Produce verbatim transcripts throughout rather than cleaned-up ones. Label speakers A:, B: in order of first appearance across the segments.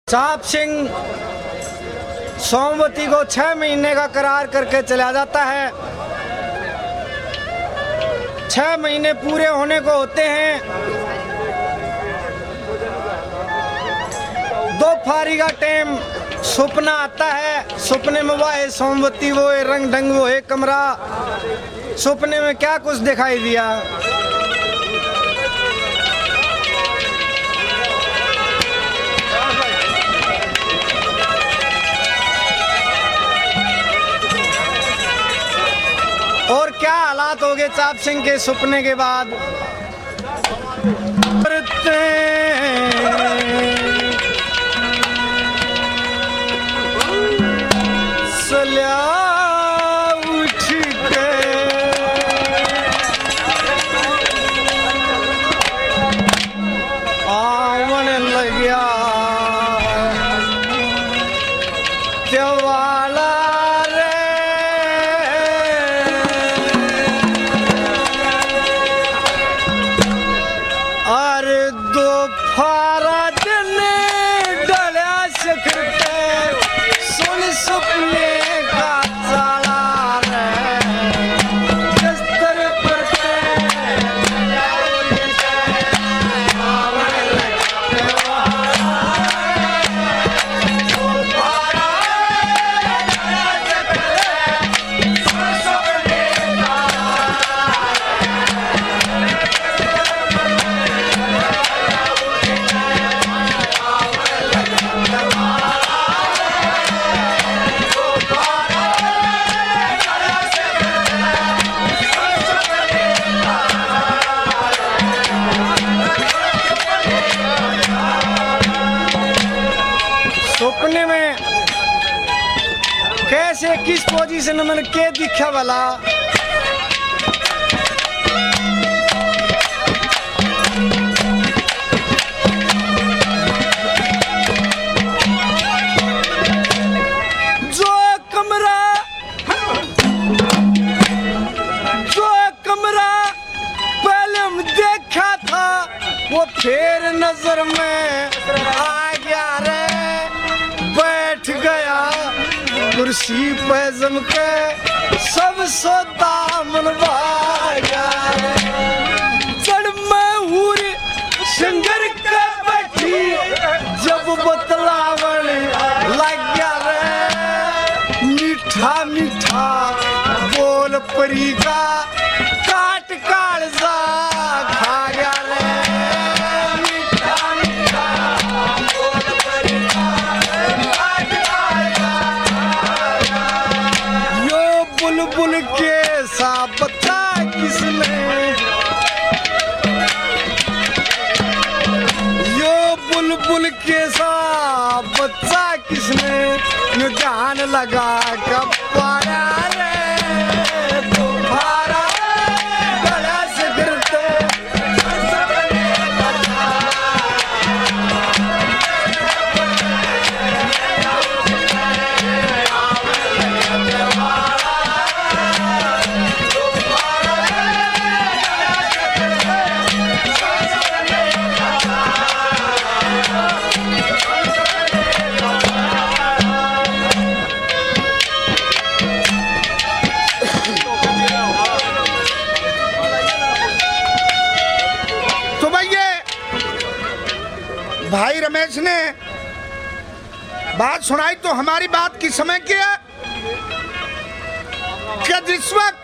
A: चाप सिंह सोमवती को छह महीने का करार करके चला जाता है। छह महीने पूरे होने को होते हैं। दो फारी का टाइम सपना आता है। सपने में वो है सोमवती, वो है रंग ढंग, वो है कमरा। सपने में क्या कुछ दिखाई दिया। और क्या हालात हो गए चाप सिंह के सपने के बाद। सल्या उठ के आवन लग्या त्योवाला सपने में कैसे किस पोजीशन में के दिखा वाला। जो कमरा जो कमरा पहले हम देखा था वो फिर नजर में आ गया रे। बैठ गया कुर्सी पे जम के सब सोता मनवा गया। चढ़ में हुरी सिंगर के बैठी जब बतलावन लग गया रे। मीठा मीठा बोल परी का काट कालजा खा गया रे। बुलबुल के सा बच्चा किसने, यो बुलबुल के सा बच्चा किसने यो जान लगा कब पाया रे। तुम्हारा गला से गिरते भाई रमेश ने बात सुनाई तो हमारी बात की समय की है कि जिस वक्त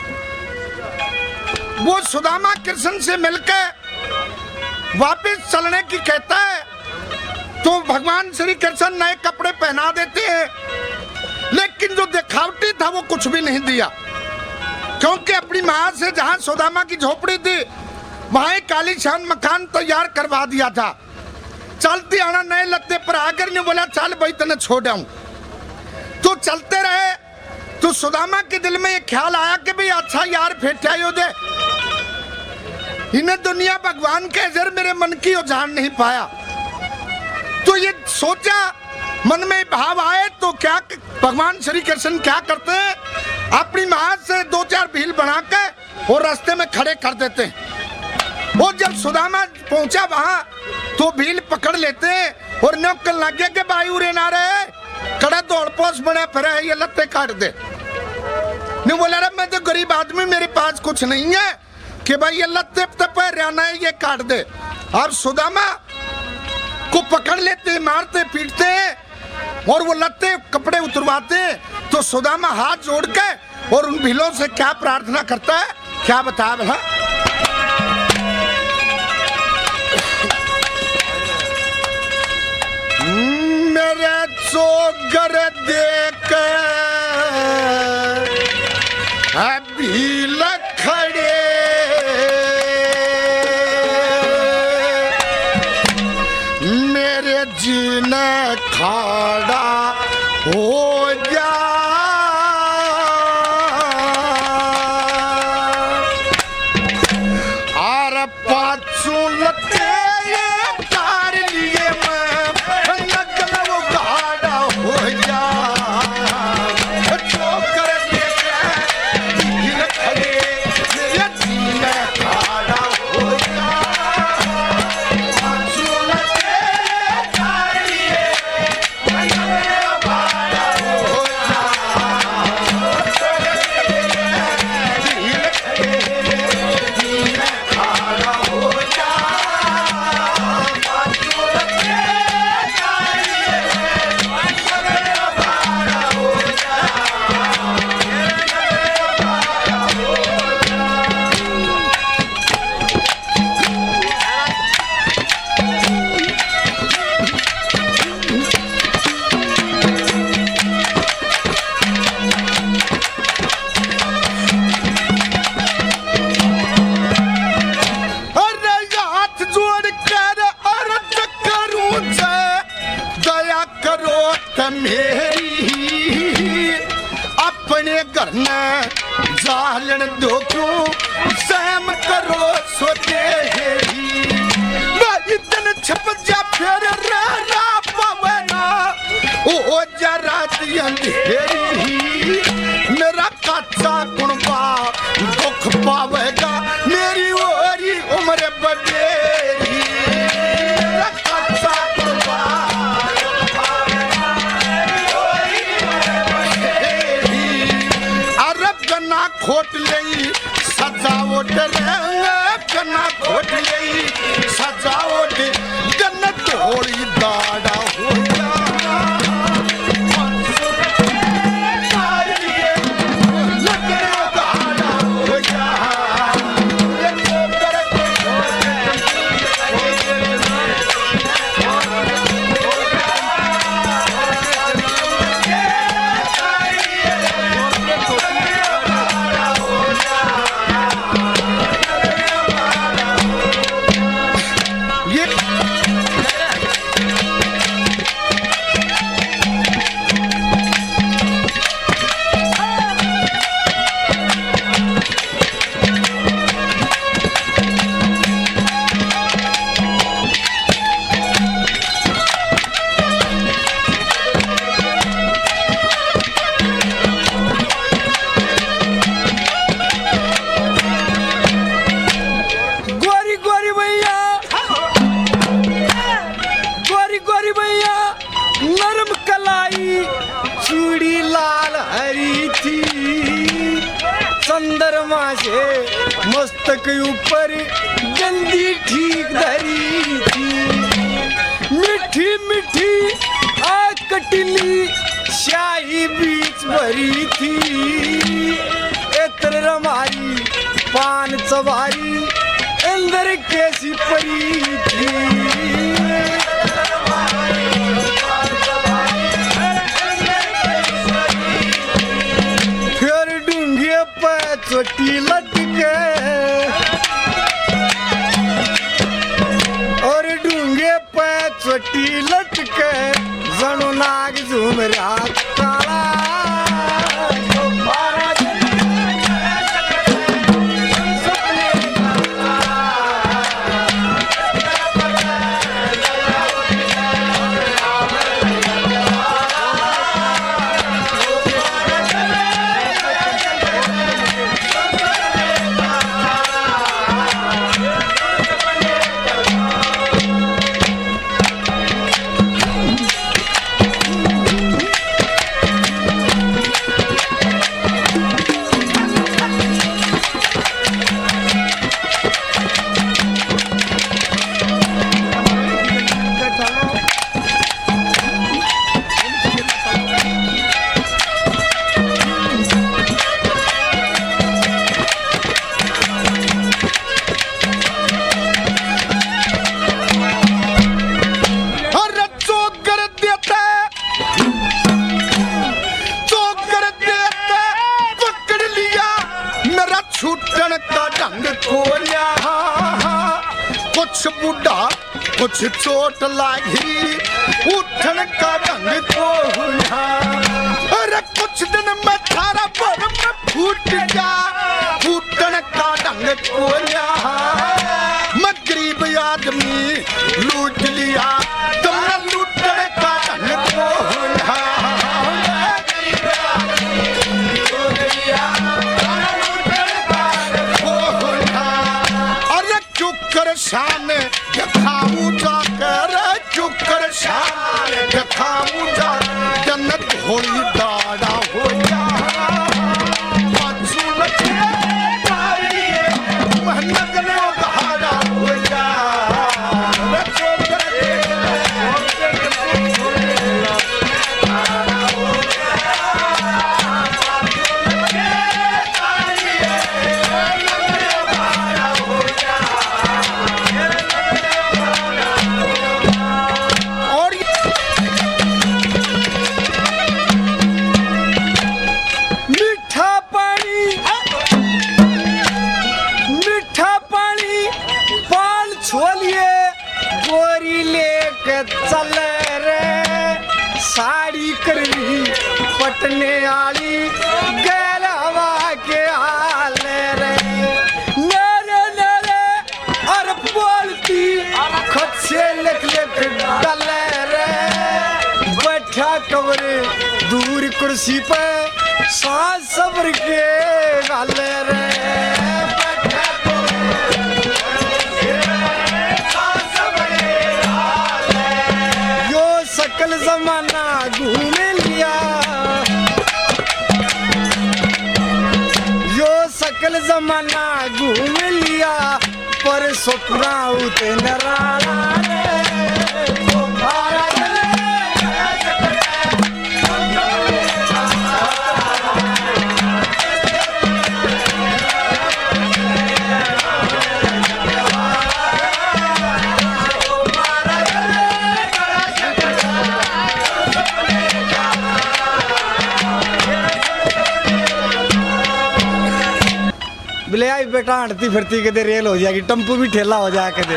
A: वो सुदामा कृष्ण से मिलकर वापस चलने की कहता है तो भगवान श्री कृष्ण नए कपड़े पहना देते हैं। लेकिन जो दिखावटी था वो कुछ भी नहीं दिया, क्योंकि अपनी मां से जहां सुदामा की झोपड़ी थी वहां कालीशान मकान तैयार करवा दिया था। चलती आना नए लत्ते पर आकर ने बोला चल भाई तने छोड़ आऊं। तो चलते रहे तो सुदामा के दिल में ये ख्याल आया कि भाई अच्छा यार फेटायो दे। इन्हें दुनिया भगवान के जर मेरे मन की वो जान नहीं पाया। तो ये सोचा मन में भाव आए तो क्या भगवान श्री कृष्ण क्या करते हैं, अपनी मां से दो चार भील बना के और रास्ते में खड़े कर देते हैं। वो जब सुदामा पहुंचा वहां तो भील पकड़ लेते और नौकर लगे के भाई उरे ना रहे कड़ा दौड़ पोस बने फिर ये लत्ते काट दे। नहीं बोला रहा मैं तो गरीब आदमी मेरे पास कुछ नहीं है कि भाई ये लत्ते पे रहना है ये काट दे। और सुदामा को पकड़ लेते मारते पीटते और वो लत्ते कपड़े उतरवाते। तो सुदामा हाथ जोड़ के और उन भीलों से क्या प्रार्थना करता है क्या बता भला। मेरे चोगर देख भील खड़े मेरे जीने खाड़ा हो जा। और पाछू लते तार लिए मैं नगल वो गाड़ा हो जा। चोकर देखे भील खड़े मेरे जीने खाड़ा हो जा। पाछू लते तार लिए मैं नगल वो गाड़ा हो जा। भील खड़े मेरे जीने खाड़ा हो जा। पाछू लते तार लिए मैं नगल वो गाड़ा हो जा। अरे हाथ जोड़ कर अर्ज करूं जय दया करो त मेरी अपने घर में जालन दो क्यों सहम करो सोते मैं इतने छप जा फिर रा पवना ओ जरा अंधेरी मेरा कच्चा कुणबा दुख पावेगा मेरी ओरी उम्र बडेरी। मेरा कच्चा कुणबा दुख पावेगा मेरी ओरी उम्र बडेरी। अरब गन्ना खोट लई सजावट रंग गन्ना खोट लई सजावट गन्ना तोड़ी दाड़ा हो जा। ये गोरी गोरी भैया गोरी गोरी भैया नरम कलाई चूड़ी लाल हरी थी। चंद्रमा से मस्तक ऊपर गंदी ठीक धरी थी। मीठी मीठी आ कटली शाही बीच भरी थी। एतर रमारी पान सवारी अंदर कैसी परी थी। फिर डूंगे पे चोटी लटके और डूंगे पे चोटी लटके जणु नाग झूम रहा काला। कर देता तो कर देता पकड़ लिया मेरा छूटन का ढंग खोया कुछ बूढ़ा कुछ चोट लागी उठन का ढंग खोया अरे कुछ दिन में थारा पर में फूट जा फूटन का ढंग खोया मैं गरीब आदमी लूट लिया तुमने लूटने का ढंग खोया अरे चुकर शान दिखाऊं जाकर चुकर शान दिखाऊं जा जन्नत होई दाड़ा हो जा मेहनत ने दाड़ा हो जा चल रे साड़ी करवी पटने आली गैल हवा के हाल रे मेरे मेरे और बोलती खुद से लिख लिख डल रे बैठा कमरे दूर कुर्सी पे सांस सब्र के गाल रे सकल जमाना घूम लिया यो सकल जमाना घूम लिया पर सपना उते नराला बोले आई बेटा हटती फिरती कदे रेल हो जाएगी टम्पू भी ठेला हो जाए कदे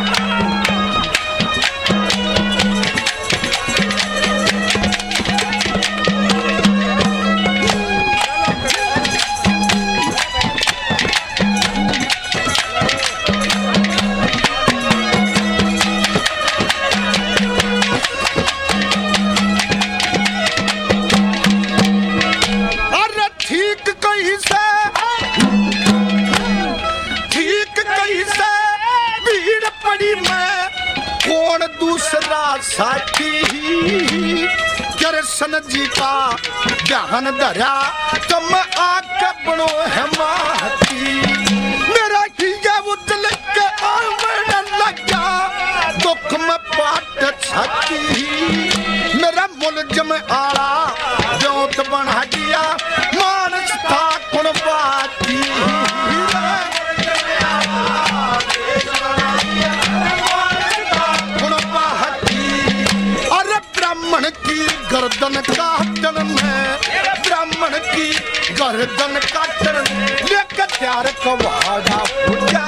A: अरे ठीक कहीं से भीड़ पड़ी मैं कौन दूसरा साथी कृष्ण जी का ध्यान धरा तुम आके बनो हिमाती मेरा हीजा उजल के आवन लगा दुख में पाट छाती मेरा मुलजम आला जोत बना दिया मानस था कुण बाती ब्राह्मण की गर्दन काटन में ब्राह्मण की गर्दन काटन लेकर त्यार कवाड़ा पूजा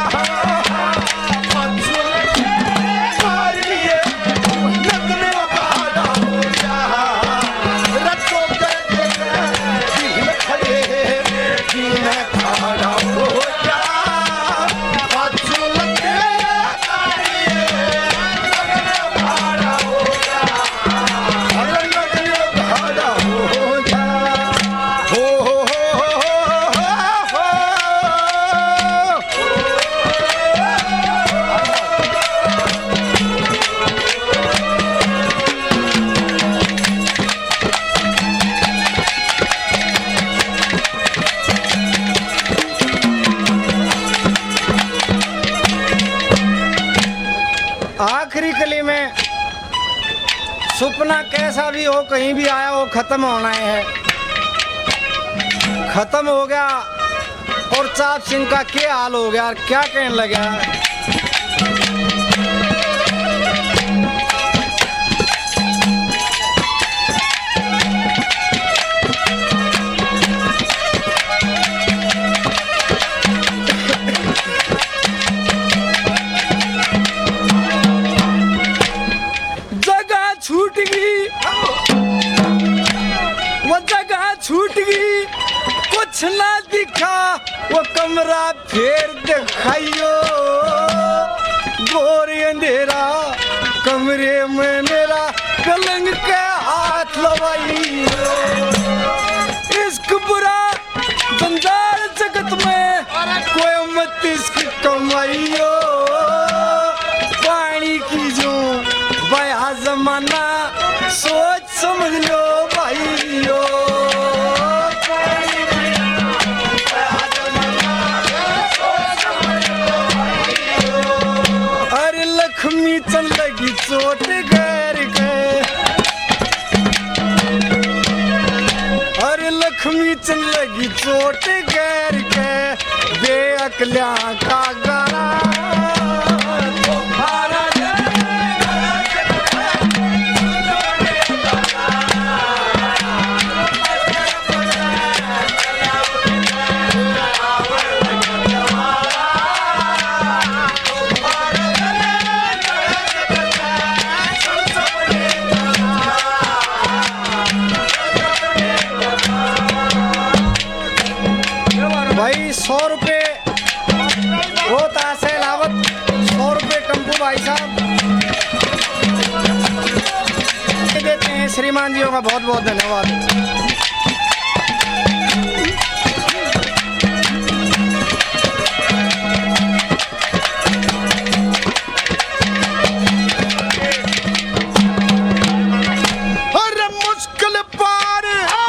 B: आखिरी कली में सपना कैसा भी हो कहीं भी आया हो खत्म होना है, खत्म हो गया। और चाप सिंह का क्या हाल हो गया, क्या कहने लगा। वो जगह छूट गई कुछ ना दिखा, वो कमरा फिर दिखाइयो, घोर अंधेरा कमरे में मेरा पलंग के हाथ लवाइयो। इश्क बुरा जंजाल जगत में कोई मत इश्क कमाइयो, पानी की जो बया जमाना सोच समझ लो भाइयों। अरे लक्ष्मी चल लगी चोट घर के, अरे लक्ष्मी चल लगी चोट घर के, बेअकल्या का गाना भाई सौ रुपये होता से लावत, सौ रुपये टम्पू भाई साहब देते हैं। श्रीमान जियों का बहुत बहुत धन्यवाद।
A: अरे मुश्किल पार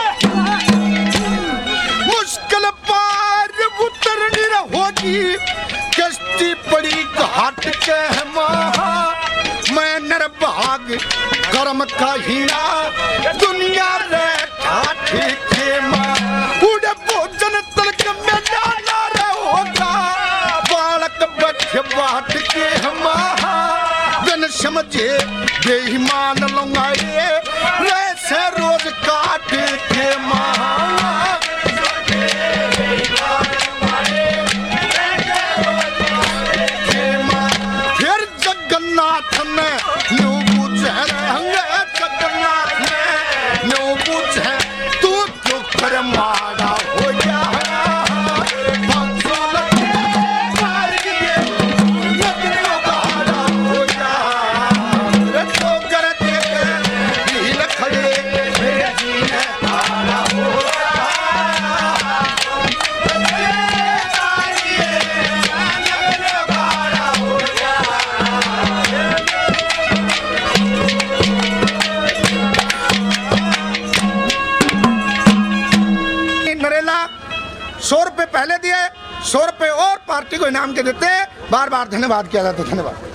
A: मुश्किल पार उतरनी होगी, कश्ती पड़ी घाट के महा, मैं नरभाग कर्म का हीरा दुनिया रे ठाठ के माँ, उड़े भोजन तलक में डाला रे होगा, बालक बच्चे बाट के महा, बिन समझे बेईमान लंगाए वैसे रोज काट के महा। फिर जगन्नाथ ने न्यू बुझे रहेंगे, जगन्नाथ ने न्यू बुझे तू क्यों कर मारा हो जा, सौ रुपए पहले दिए, सौ रुपए और पार्टी को इनाम के देते, बार बार धन्यवाद किया जाता। धन्यवाद।